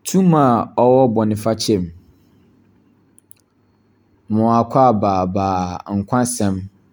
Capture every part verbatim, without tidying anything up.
Tuma ọwọ́ Boniface Mwaakwa Baba Nkwasem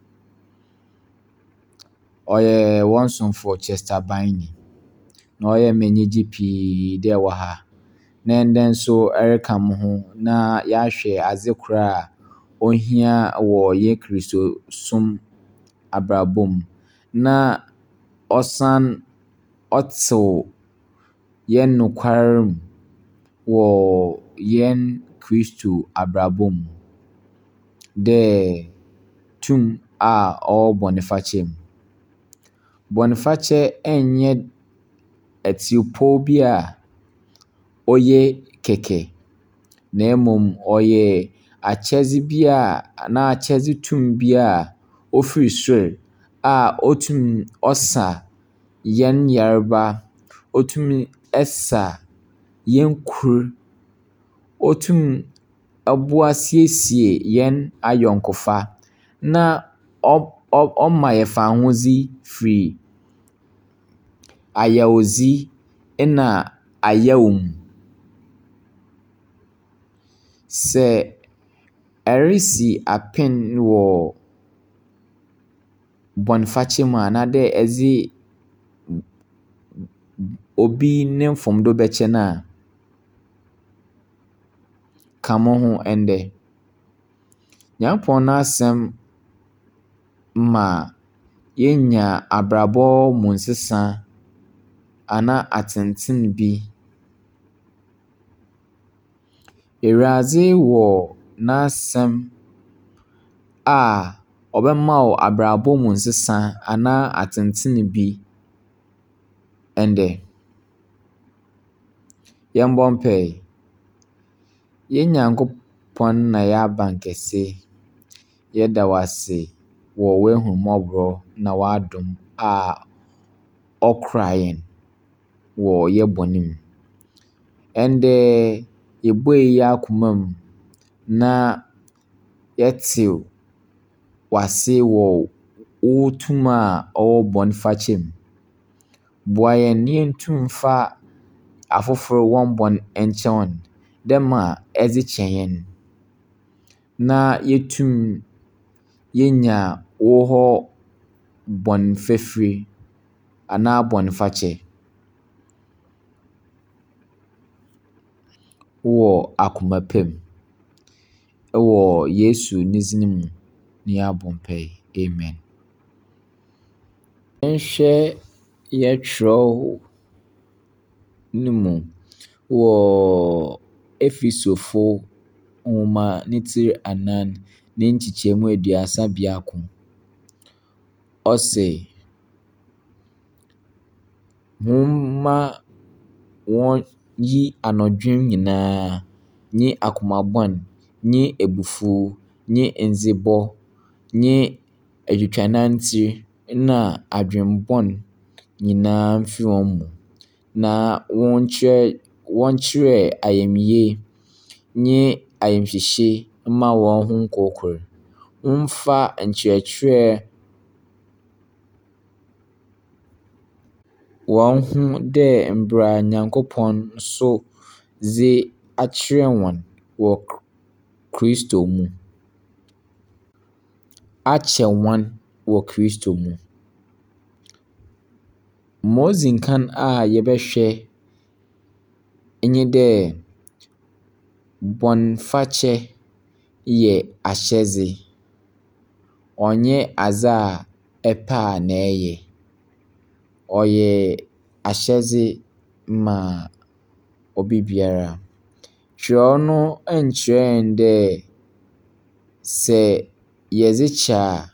Oye Wonsonfo Chester Biny na oye menyigye pii de wɔ ha na ndɛ nso ɛreka mo ho na yɛahwɛ adze kor a ohia wɔ yɛ Kristo som abrabɔ mu na ɔsan ɔtsew yɛn nokwar mu wɔ yɛn Kristo abrabɔ mu dɛ tum a ɔwɔ Boniface mu. Boniface ɛnyɛ atiropɔw bi a ɔyɛ kɛkɛ na mmom ɔyɛ akyɛdze bi a anaa akyɛdze tum bi a ofiri sor a otum ɔsa yɛn yarba, otum ɛsa yɛn kur, otum ɛboa siesie yɛn ayɔnkofa na ɔma yɛfa ahodzi firi ayɛwdzi na ayɛwo mu. Sɛ ɛresi apen wɔ Boniface mu anaadɛ ɛdze obi ne mfomdo bɛkyɛ no a, ka mo ho ndɛ. Nyankopɔn n'asɛm ma yenya abrabɔ mu nsesa anaa atsentsen bi. Ewuradze wɔ n'asɛm a ɔbɛma wo abrabɔ mu nsesa anaa atsentsen bi ndɛ. Yɛmbɔ mpae. Yɛn Nyankopɔn na yɛn abankɛse, yɛda wo ase wɔ w'ehummɔborɔ na w'adom a ɔkora yɛn wɔ yɛn bɔne mu. Ndɛ yɛbue yɛn akoma mu na yɛtse w'ase wɔ wo tum a ɔwɔ Boniface mu. Boa yɛn na yɛntum mfa afofor hɔn bɔne nkyɛ hɔn dɛm a ɛdze kyɛ yɛn na yɛtum yenya wo hɔ bɔnefafir anaa bɔnefakyɛ wɔ akoma pa mu. Ɛwɔ Yesu ne dzin mu na yɛabɔ mpae. Amen. Yɛnhwɛ yɛn kyerɛw no mu wɔ Efesofo nwoma ne tsir anan ne nkyekyɛmu aduasa biako. Ɔse, momma wonnyi anɔdwen nyinaa nye akoma bɔn, nye ebufuw, nye ndzebɔ, nye atwitwanantsir na adwen bɔn nyinaa mfi hɔn mu, na wɔnkyerɛ wɔnkyerɛ ayamye nye ayamhyehye mma hɔn ho nkorkor. Wɔmfa nkyerɛkyerɛ hɔn ho dɛ mbrɛ Nyankopɔn nso dze akyerɛ hɔn wɔ Kristo mu. Akyɛ hɔn wɔ Kristo mu. Ma odzi kan a yɛbɛhwɛ nye dɛ Boniface yɛ ahyɛdze. Ɔnnyɛ adze a ɛpɛ a na ɛyɛ. Ɔyɛ ahyɛdze ma obi biara. Kyerɛw no nnkyerɛ hɛn dɛ sɛ yɛdze kyɛ a,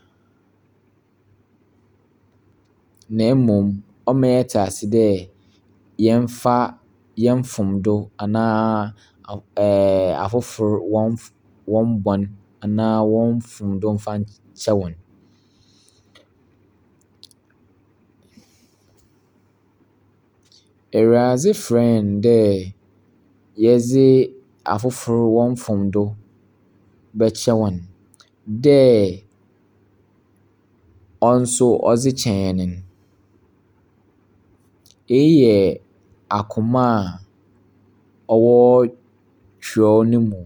na mmom ɔma yɛtse ase dɛ yɛmfa yɛn mfomdo anaa ɛɛ afofor hɔn hɔn bɔn anaa hɔn mfomdo mfa nkyɛ hɔn. Ewuradze frɛ hɛn dɛ yɛdze afofor hɔn mfomdo bɛkyɛ hɔn dɛ ɔnso ɔdze kyɛ hɛn no. Eyi yɛ akoma a ɔwɔ twerɛw no mu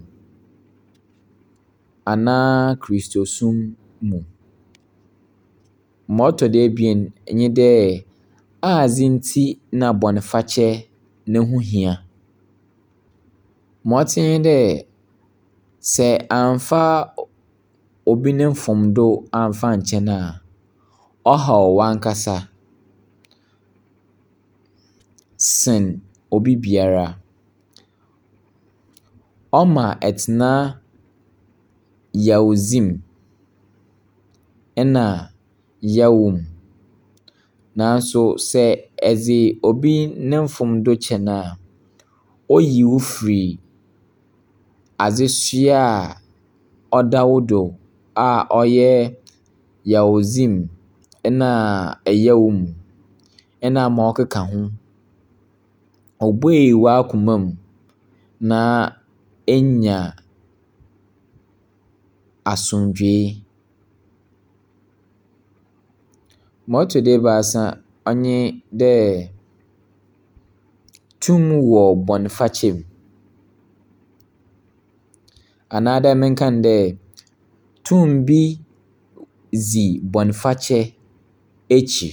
anaa Kristosom mu. Ma ɔtɔ do ebien nye dɛ adze nti na bɔnfakyɛ no ho hia. Ma ɔtse nye dɛ sɛ amfa obi ne mfomdo amfa nkyɛn a, ɔhaw w'ankasa sen obi biara. Ɔma ɛtsena yawdzim ɛna yaw mu. Nanso sɛ ɛdze obi ne mfomdo kyɛ no a, oyi wo firi adzesua a ɔda wo do a ɔyɛ yawdzim ɛna ɛyaw mu ɛna ma ɔkeka ho. Obue w'akoma mu na enya asomdwee. Ma ɔtɔ do ebiasa ɔnye dɛ tum wɔ bɔnfakyɛ mu. Anaa dɛ menka no dɛ tum bi dzi bɔnfakyɛ ekyi.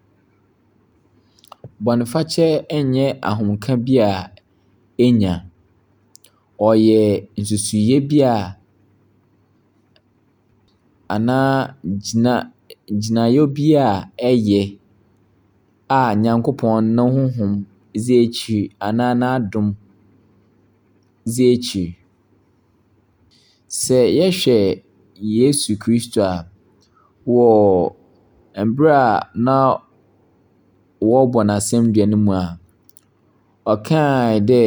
Bɔnfakyɛ nnyɛ ahomka bi a enya. Ɔyɛ nsusuyɛ bi a anaa gyina gyinaeɛ bi a ɛyɛ a Nyankopɔn no honhom dzi ekyir anaa n'adom dzi ekyir. Sɛ yɛhwɛ Yesu Kristo a, wɔ mber a na wɔrobɔ n'asɛnnua no mu a, ɔkae dɛ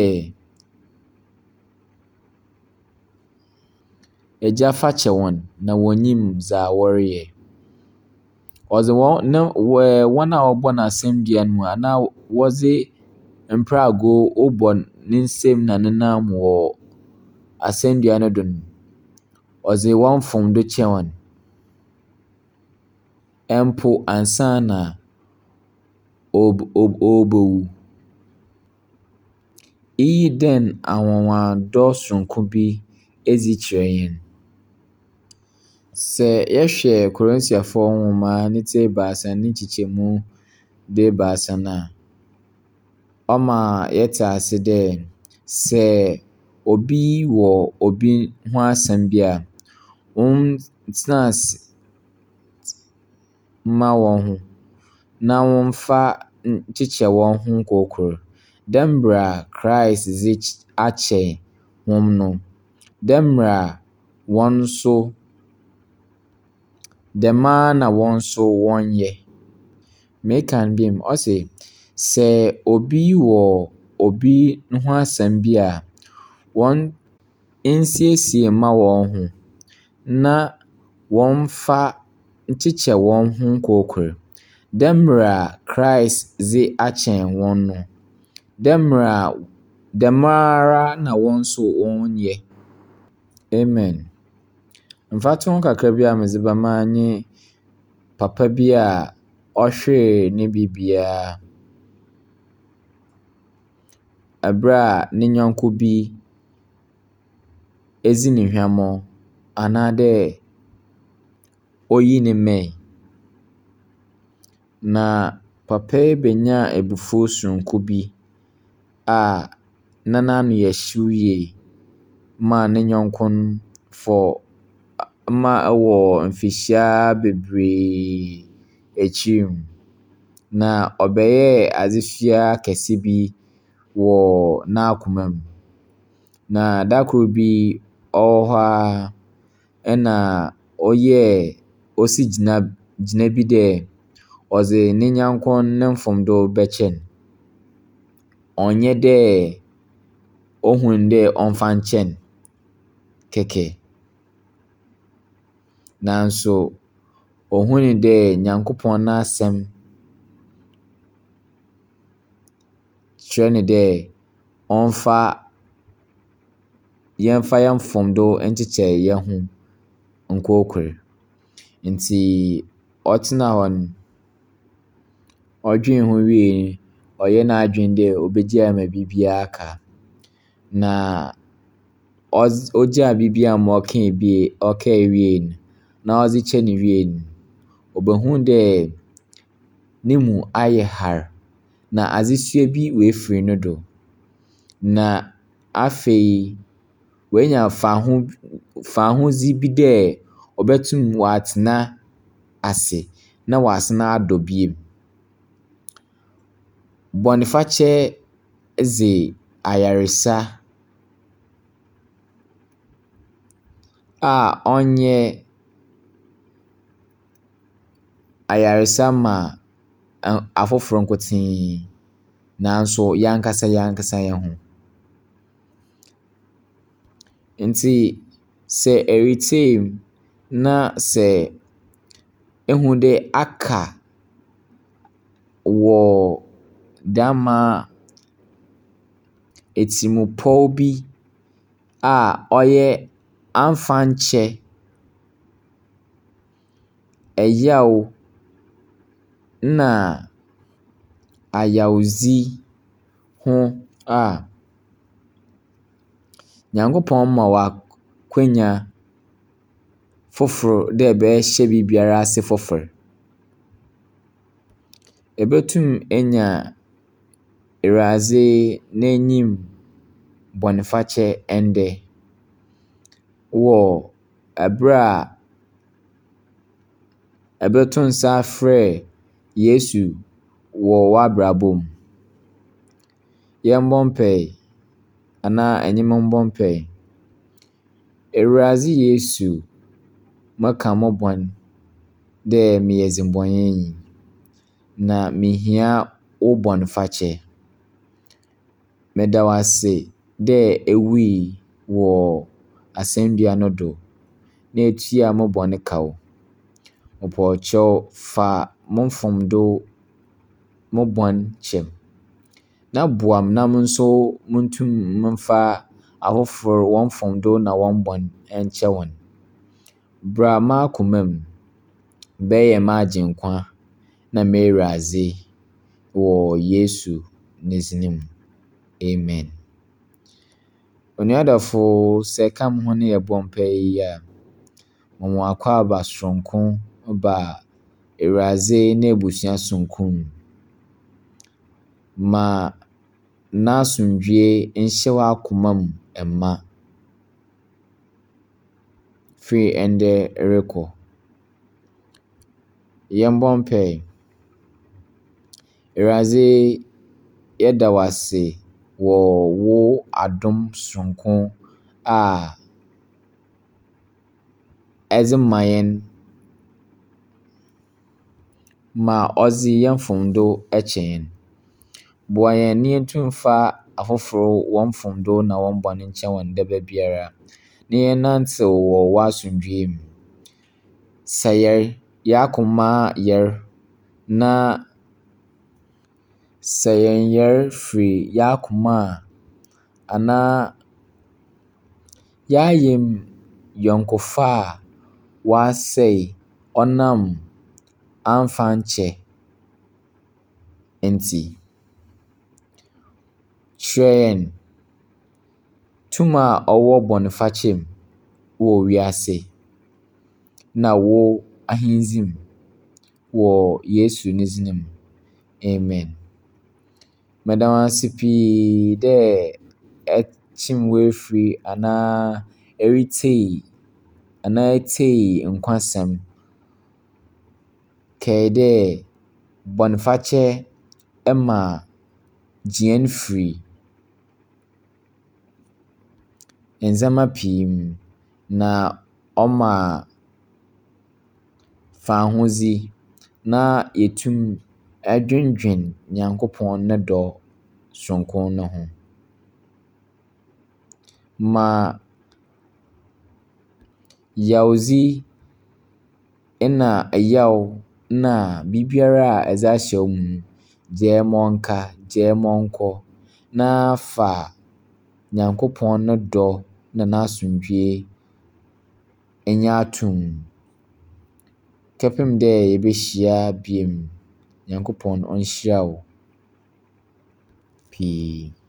Agya fa kyɛ hɔn na wonnyim dza wɔreyɛ. Ɔdze hɔn na hɔn a wɔbɔ n'asɛnnua no mu anaa wɔdze mprɛgow robɔ ne nsamu na ne nan mu wɔ asɛnnua no do no, ɔdze hɔn mfomdo kyɛɛ hɔn mpo ansana ob ob ɔrebewu. Iyi dɛn anwanwadɔ sononko bi edzi kyerɛ hɛn. Sɛ yɛhwɛ Korintiafo nwoma ne tsi ebiasa ne nkyekyɛmu du-ebiasa no a, ɔma yɛtse ase dɛ sɛ obi wɔ obi ho asɛm bi a, wɔntsena ase mma hɔn ho na wɔmfa nkyekyɛ hɔn ho nkookor. Dɛ mbrɛ a Christ dze akyɛ hɔn no, dɛ mbrɛ a hɔn so dɛmara na hɔn so wɔnyɛ. Meka no bio, ɔse sɛ obi wɔ obi ho asɛm bi a, wɔn nsiesie mma hɔn ho na wɔmfa nkyekyɛ hɔn ho nkookor. Dɛ mbrɛ a Christ dze akyɛn hɔn no, dɛ mbrɛ a dɛmara na hɔn so wɔnyɛ. Amen. Mfatoho kakra bi a medze bɛma nye papa bi a ɔhwee ne biribiara aber a ne nyɔnko bi edzi no huammɔ anaa dɛ oyi ne mae. Na papa yi benyaa ebufuw soronko bi a na n'ano yɛ hyew yie maa ne nyɔnko no for ma ɛwɔ mfihyia bebree ekyir mu. Na ɔbɛyɛɛ adzesua kɛse bi wɔ n'akoma mu. Na da kor bi ɔwɔ hɔ ara ɛna ɔyɛɛ osi gyina gyina bi dɛ ɔdze ne nyɔnko ne mfomdo bɛkyɛ no. Ɔnnyɛ dɛ ohu no dɛ ɔmfa nkyɛ no kɛkɛ. Nanso ohuu dɛ Nyankopɔn n'asɛm kyerɛ no dɛ ɔmfa yɛmfa hɛn mfomdo nkyekyɛ hɛn ho nkookor. Ntsi ɔtsenaa hɔ no, ɔdwee ho wiei no, ɔyɛɛ n'adwen dɛ obegyaa ma biribiara aka. na ɔdz ogyaa biribiara ma ɔkaa bie ɔkaa wie no na ɔdze kyɛ no wie no, obehu dɛ ne mu ayɛ har na adzesua bi woefiri no do. Na afei woenya faaho faahodzi bi dɛ ɔbɛtum ɔatsena ase na ɔasan adɔ bio. Bɔnefakyɛ dze ayaresa a ɔnnyɛ ayaresa ma ɛ afofor nkotsee naaso yɛankasa yɛankasa hɛn ho. Ntsi sɛ ɛretsie mu na sɛ ehu dɛ aka wɔ dɛmma etsirmupɔw bi a ɔyɛ amfa nkyɛ ɛyaw na ayawdzi ho a Nyankopɔn ma wo akwanya fofor dɛ ɛbɛhyɛ biribiara ase fofor. Ibotum enya Ewuradze n'enyim bɔnefakyɛ ndɛ wɔ aber a ɛbɛto nsa afrɛ Yesu wɔ w'abrabɔ mu. Yɛmbɔ mpae anaa ɛnye me mbɔ mpae. Ewuradze Yesu, meka mo bɔn dɛ meyɛ dzenbɔnyanyi na mihia wo bɔnefakyɛ. Meda wo ase dɛ ewui wɔ asɛnnua no do na etua mo bɔne kaw. Mepɔɔkyɛw fa mo mfomdo, mo bɔn kyɛ me na boa me na mo so muntum memfa afofor hɔn mfomdo na hɔn bɔn nkyɛ hɔn. Bra m'akoma mu, bɛyɛ m'agyenkwa na m'Ewuradze wɔ Yesu ne dzin mu. Amen. Onua dɔfo, sɛ ɛka mo ho na yɛbɔ mpae yi a, ma mo akwaaba soronko ba Ewuradze n'ebusua sononko mu. Ma n'asomdwee nhyɛ w'akoma mu ma. Firi ndɛ rokɔ. Yɛmbɔ mpae. Ewuradze, yɛda wo ase wɔ wo adom soronko a ɛdze ma hɛn, ma ɔdze hɛn mfomdo kyɛ hɛn. Boa hɛn na yentum mfa afofor hɔn mfomdo na hɔn bɔn nkyɛ hɔn dabiara, na yɛnnantsew wɔ w'asomdwee mu. Sa yɛr, yɛakoma yɛr, na sɛ yɛnnyɛr firi yɛakoma a anaa yɛayɛ-mu-yɔnkofa a ɔasɛe ɔnam amfa nkyɛ ntsi, kyerɛ hɛn tum a ɔwɔ bɔnefakyɛ mu wɔ wiase na wo ahendzi mu wɔ Yesu ne dzin mu. Amen. Meda wo ase pii dɛ ɛkyem wo efiri anaa eritsie anaa etsie nkwasɛm. Kae dɛ bɔnefakyɛ ma gye hɛn firi ndzɛmba pii mu na ɔma fahodzi na yetum dwendwen Nyankopɔn ne dɔ soronko no ho. Ma yawdzi na ɛyaw na biribiara a ɛdze ahyɛ wo mu no, gyaa ma ɔnka, gyaa ma ɔnkɔ na fa Nyankopɔn ne dɔ na n'asomdwee nye ato mu. Kɛpem dɛ yebehyia bio. Nyankopɔn ɔnhyira wo pii.